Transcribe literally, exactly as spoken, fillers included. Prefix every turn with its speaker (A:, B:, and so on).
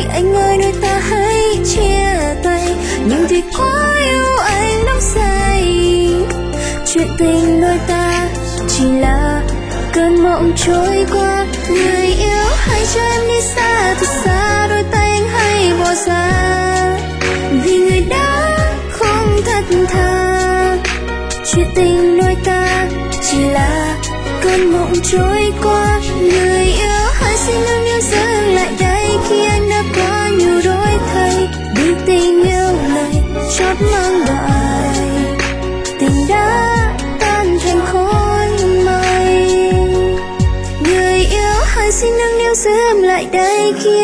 A: anh ơi đôi ta hãy chia tay. Nhưng vì quá yêu anh nóng say, chuyện tình đôi ta chỉ là cơn mộng trôi qua. Người yêu hãy cho em đi xa thật xa, đôi tay anh hãy bỏ ra, vì người đã không thật thà. Chuyện tình đôi ta chỉ là cơn mộng trôi qua. Người yêu hãy xin nâng niu dừng lại đây, khi anh đã quá nhiều đổi thay. Vì tình yêu này chót mang bài, tình đã tan thành khói mây. Người yêu hãy xin nâng niu giữ em lại đây, khi